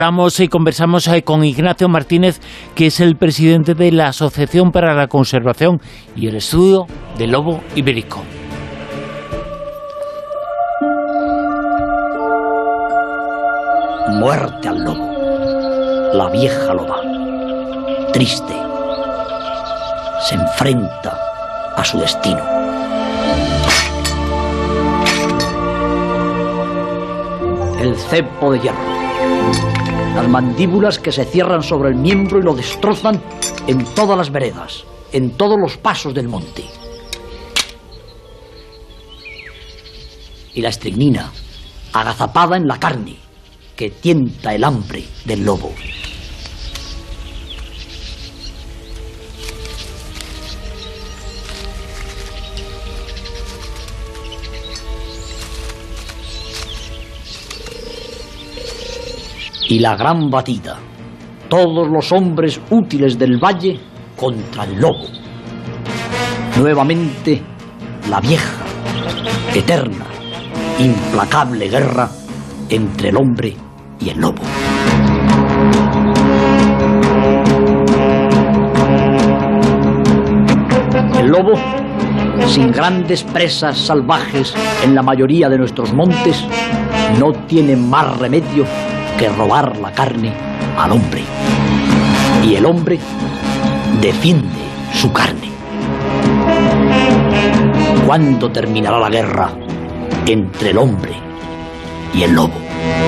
Hablamos y conversamos con Ignacio Martínez, que es el presidente de la Asociación para la Conservación y el Estudio del Lobo Ibérico. Muerte al lobo. La vieja loba, triste, se enfrenta a su destino. El cepo de hierro. Las mandíbulas que se cierran sobre el miembro y lo destrozan en todas las veredas, en todos los pasos del monte. Y la estricnina, agazapada en la carne, que tienta el hambre del lobo. Y la gran batida, todos los hombres útiles del valle contra el lobo. Nuevamente, la vieja, eterna, implacable guerra entre el hombre y el lobo. El lobo, sin grandes presas salvajes en la mayoría de nuestros montes, no tiene más remedio que robar la carne al hombre. Y el hombre defiende su carne. ¿Cuándo terminará la guerra entre el hombre y el lobo?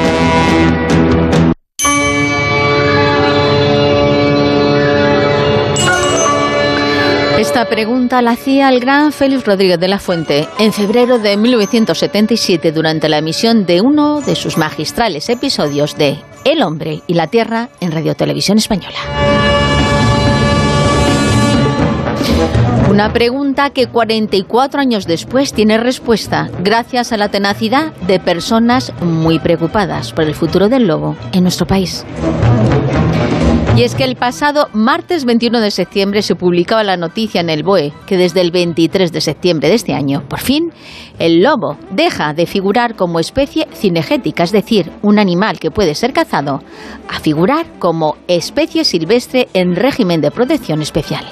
Esta pregunta la hacía el gran Félix Rodríguez de la Fuente en febrero de 1977 durante la emisión de uno de sus magistrales episodios de El hombre y la tierra en Radio Televisión Española. Una pregunta que 44 años después tiene respuesta gracias a la tenacidad de personas muy preocupadas por el futuro del lobo en nuestro país. Y es que el pasado martes 21 de septiembre se publicaba la noticia en el BOE que desde el 23 de septiembre de este año, por fin, el lobo deja de figurar como especie cinegética, es decir, un animal que puede ser cazado, a figurar como especie silvestre en régimen de protección especial.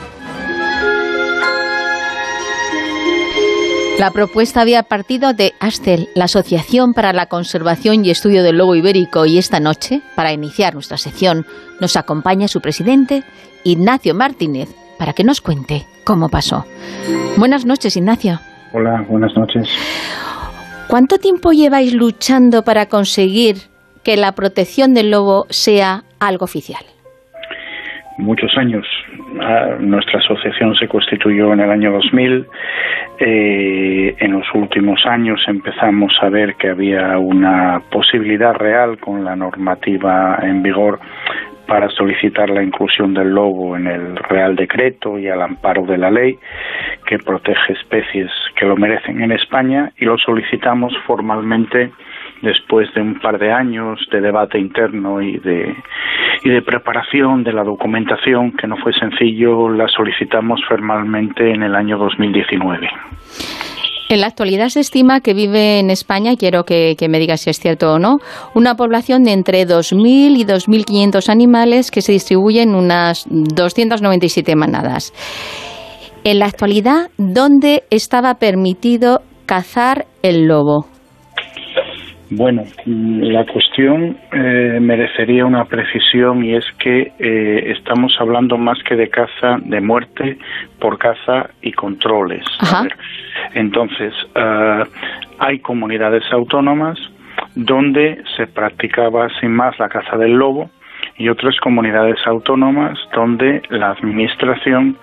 La propuesta había partido de ASCEL, la Asociación para la Conservación y Estudio del Lobo Ibérico, y esta noche, para iniciar nuestra sección, nos acompaña su presidente, Ignacio Martínez, para que nos cuente cómo pasó. Buenas noches, Ignacio. Hola, buenas noches. ¿Cuánto tiempo lleváis luchando para conseguir que la protección del lobo sea algo oficial? Muchos años. Nuestra asociación se constituyó en el año 2000. En los últimos años empezamos a ver que había una posibilidad real con la normativa en vigor para solicitar la inclusión del lobo en el Real Decreto y al amparo de la ley que protege especies que lo merecen en España, y lo solicitamos formalmente después de un par de años de debate interno y de preparación de la documentación, que no fue sencillo. La solicitamos formalmente en el año 2019. En la actualidad se estima que vive en España, y quiero que me digas si es cierto o no, una población de entre 2.000 y 2.500 animales que se distribuyen en unas 297 manadas. En la actualidad, ¿dónde estaba permitido cazar el lobo? Bueno, la cuestión merecería una precisión, y es que estamos hablando más que de caza, de muerte por caza y controles. A ver, entonces, hay comunidades autónomas donde se practicaba sin más la caza del lobo, y otras comunidades autónomas donde la administración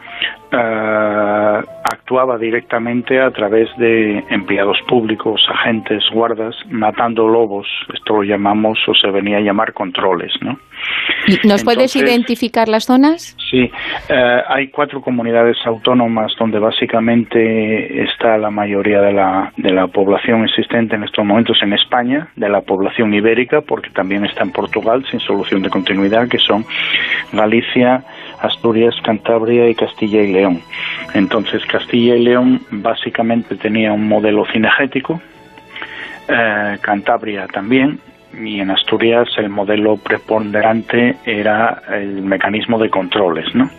actuaba directamente a través de empleados públicos, agentes, guardas, matando lobos. Esto lo llamamos, o se venía a llamar, controles, ¿no? ¿Nos puedes identificar las zonas? Sí, hay 4 comunidades autónomas donde básicamente está la mayoría de la población existente en estos momentos en España, de la población ibérica, porque también está en Portugal sin solución de continuidad, que son Galicia, Asturias, Cantabria y Castilla y León. Entonces, Castilla y León básicamente tenía un modelo cinegético, Cantabria también, y en Asturias el modelo preponderante era el mecanismo de controles, ¿no?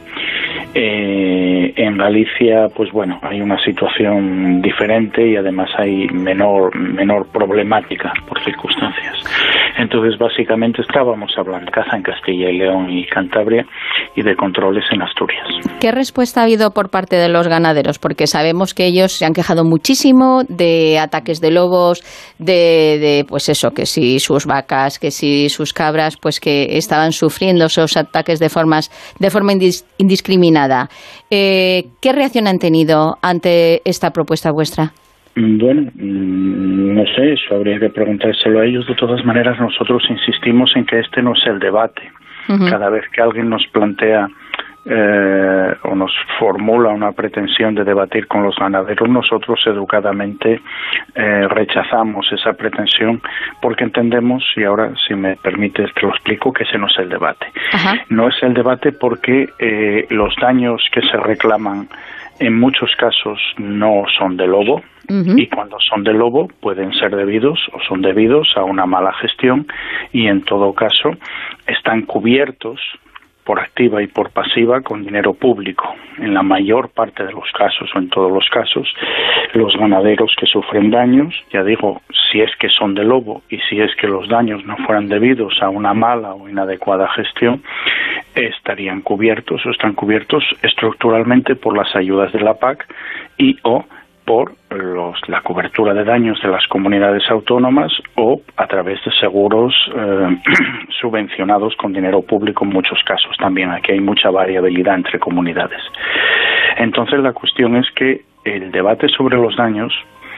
En Galicia, pues bueno, hay una situación diferente y además hay menor problemática por circunstancias. Entonces, básicamente estábamos hablando de caza en Castilla y León y Cantabria y de controles en Asturias. ¿Qué respuesta ha habido por parte de los ganaderos? Porque sabemos que ellos se han quejado muchísimo de ataques de lobos, de pues eso, que si sus vacas, que si sus cabras, pues que estaban sufriendo esos ataques de forma indiscriminada. ¿Qué reacción han tenido ante esta propuesta vuestra? Bueno, no sé, eso habría que preguntárselo a ellos. De todas maneras, nosotros insistimos en que este no es el debate. Cada vez que alguien nos plantea o nos formula una pretensión de debatir con los ganaderos, nosotros educadamente rechazamos esa pretensión porque entendemos, y ahora si me permites te lo explico, que ese no es el debate. No es el debate porque los daños que se reclaman en muchos casos no son de lobo, y cuando son de lobo pueden ser debidos o son debidos a una mala gestión, y en todo caso están cubiertos por activa y por pasiva con dinero público. En la mayor parte de los casos, o en todos los casos, los ganaderos que sufren daños, ya digo, si es que son de lobo y si es que los daños no fueran debidos a una mala o inadecuada gestión, estarían cubiertos o están cubiertos estructuralmente por las ayudas de la PAC y o por la cobertura de daños de las comunidades autónomas o a través de seguros subvencionados con dinero público en muchos casos también. Aquí hay mucha variabilidad entre comunidades. Entonces la cuestión es que el debate sobre los daños,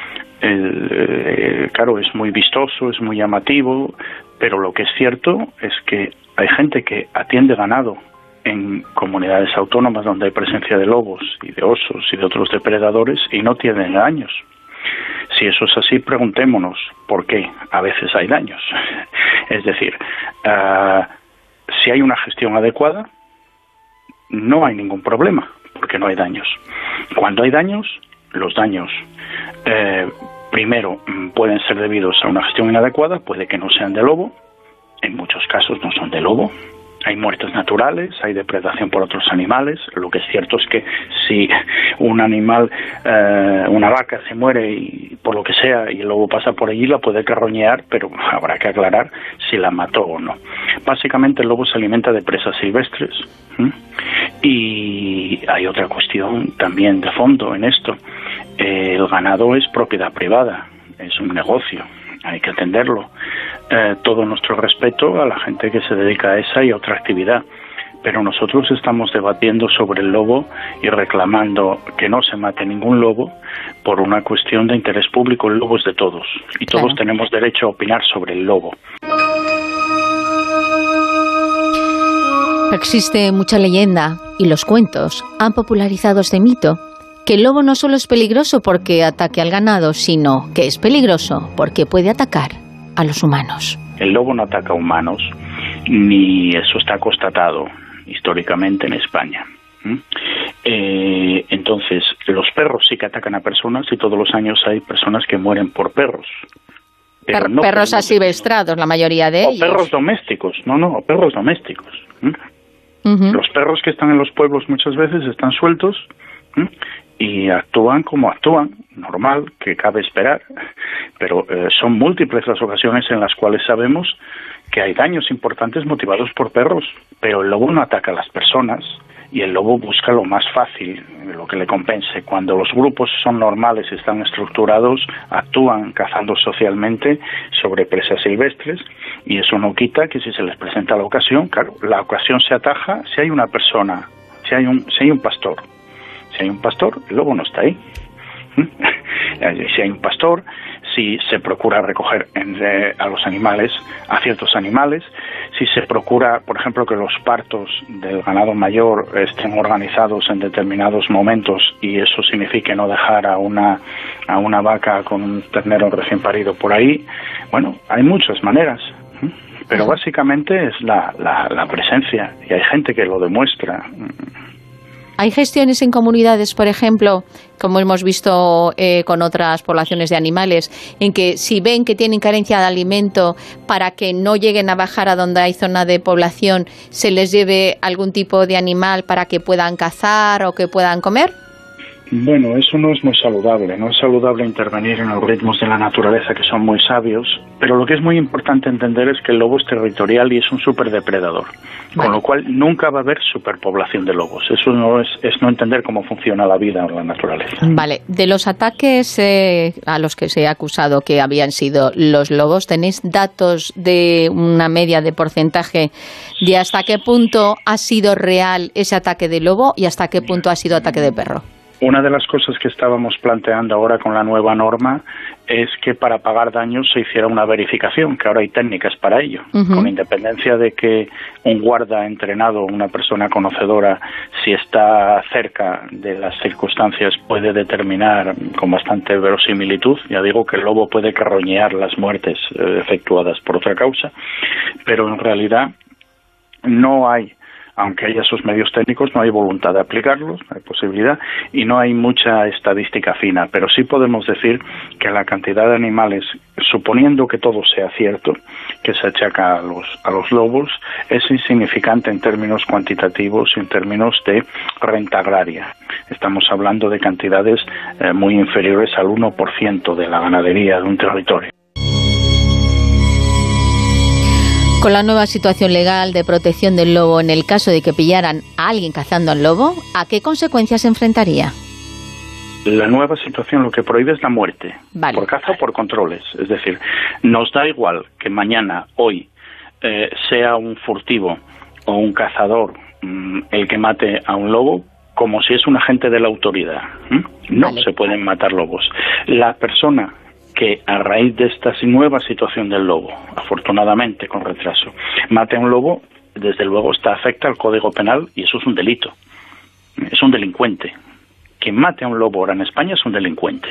claro, es muy vistoso, es muy llamativo, pero lo que es cierto es que hay gente que atiende ganado en comunidades autónomas donde hay presencia de lobos y de osos y de otros depredadores y no tienen daños. Si eso es así, preguntémonos por qué a veces hay daños. Es decir, si hay una gestión adecuada, no hay ningún problema, porque no hay daños. Cuando hay daños, los daños primero pueden ser debidos a una gestión inadecuada, puede que no sean de lobo, en muchos casos no son de lobo. Hay muertes naturales, hay depredación por otros animales. Lo que es cierto es que si un animal, una vaca se muere y por lo que sea y el lobo pasa por allí, la puede carroñear, pero habrá que aclarar si la mató o no. Básicamente el lobo se alimenta de presas silvestres. Y hay otra cuestión también de fondo en esto. El ganado es propiedad privada, es un negocio, hay que atenderlo. Todo nuestro respeto a la gente que se dedica a esa y a otra actividad, pero nosotros estamos debatiendo sobre el lobo y reclamando que no se mate ningún lobo por una cuestión de interés público. El lobo es de todos y todos tenemos derecho a opinar sobre el lobo. Existe mucha leyenda y los cuentos han popularizado este mito, que el lobo no solo es peligroso porque ataque al ganado, sino que es peligroso porque puede atacar a los humanos. El lobo no ataca a humanos, ni eso está constatado históricamente en España. Entonces, los perros sí que atacan a personas y todos los años hay personas que mueren por perros. Pero no perros asilvestrados, la mayoría de ellos. Perros domésticos, perros domésticos. Los perros que están en los pueblos muchas veces están sueltos y actúan como actúan, normal, que cabe esperar, pero son múltiples las ocasiones en las cuales sabemos que hay daños importantes motivados por perros, pero el lobo no ataca a las personas y el lobo busca lo más fácil, lo que le compense. Cuando los grupos son normales y están estructurados, actúan cazando socialmente sobre presas silvestres y eso no quita que si se les presenta la ocasión, claro, la ocasión se ataja si hay una persona, si hay un pastor. Si hay un pastor, el lobo no está ahí. Si hay un pastor, si se procura recoger a los animales, a ciertos animales, si se procura, por ejemplo, que los partos del ganado mayor estén organizados en determinados momentos y eso signifique no dejar a una vaca con un ternero recién parido por ahí. Bueno, hay muchas maneras, pero básicamente es la presencia y hay gente que lo demuestra. ¿Hay gestiones en comunidades, por ejemplo, como hemos visto con otras poblaciones de animales, en que si ven que tienen carencia de alimento, para que no lleguen a bajar a donde hay zona de población, se les lleve algún tipo de animal para que puedan cazar o que puedan comer? Bueno, eso no es muy saludable. No es saludable intervenir en los ritmos de la naturaleza, que son muy sabios, pero lo que es muy importante entender es que el lobo es territorial y es un superdepredador, con lo cual nunca va a haber superpoblación de lobos. Eso no es no entender cómo funciona la vida en la naturaleza. Vale, de los ataques a los que se ha acusado que habían sido los lobos, ¿tenéis datos de una media de porcentaje de hasta qué punto ha sido real ese ataque de lobo y hasta qué punto ha sido ataque de perro? Una de las cosas que estábamos planteando ahora con la nueva norma es que para pagar daños se hiciera una verificación, que ahora hay técnicas para ello, con independencia de que un guarda entrenado, una persona conocedora, si está cerca de las circunstancias, puede determinar con bastante verosimilitud, ya digo que el lobo puede carroñear las muertes efectuadas por otra causa, pero en realidad no hay, aunque haya esos medios técnicos, no hay voluntad de aplicarlos, no hay posibilidad, y no hay mucha estadística fina, pero sí podemos decir que la cantidad de animales, suponiendo que todo sea cierto, que se achaca a los lobos, es insignificante en términos cuantitativos y en términos de renta agraria. Estamos hablando de cantidades muy inferiores al 1% de la ganadería de un territorio. Con la nueva situación legal de protección del lobo, en el caso de que pillaran a alguien cazando al lobo, ¿a qué consecuencias se enfrentaría? La nueva situación lo que prohíbe es la muerte, por caza o por controles. Es decir, nos da igual que mañana, hoy, sea un furtivo o un cazador el que mate a un lobo, como si es un agente de la autoridad. No se pueden matar lobos. La persona que a raíz de esta nueva situación del lobo, afortunadamente con retraso, mate a un lobo, desde luego afecta al Código Penal y eso es un delito. Es un delincuente. Quien mate a un lobo ahora en España es un delincuente.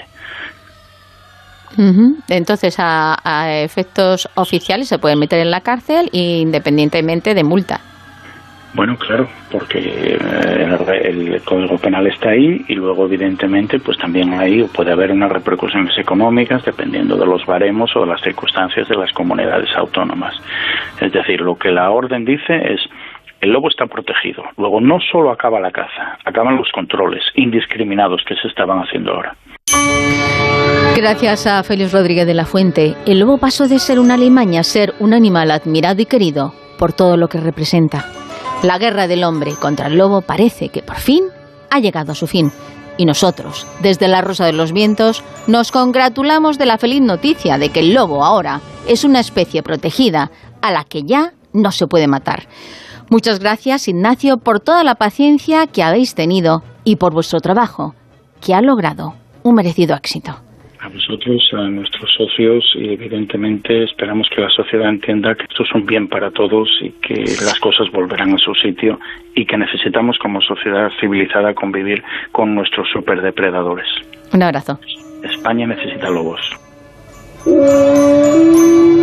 Entonces, a efectos oficiales se puede meter en la cárcel independientemente de multa. Bueno, claro, porque el Código Penal está ahí y luego, evidentemente, pues también ahí puede haber unas repercusiones económicas dependiendo de los baremos o de las circunstancias de las comunidades autónomas. Es decir, lo que la orden dice es: el lobo está protegido. Luego no solo acaba la caza, acaban los controles indiscriminados que se estaban haciendo ahora. Gracias a Félix Rodríguez de la Fuente, el lobo pasó de ser una alimaña a ser un animal admirado y querido por todo lo que representa. La guerra del hombre contra el lobo parece que por fin ha llegado a su fin. Y nosotros, desde la Rosa de los Vientos, nos congratulamos de la feliz noticia de que el lobo ahora es una especie protegida a la que ya no se puede matar. Muchas gracias, Ignacio, por toda la paciencia que habéis tenido y por vuestro trabajo, que ha logrado un merecido éxito. A vosotros, a nuestros socios, y evidentemente esperamos que la sociedad entienda que esto es un bien para todos y que las cosas volverán a su sitio y que necesitamos como sociedad civilizada convivir con nuestros superdepredadores. Un abrazo. España necesita lobos.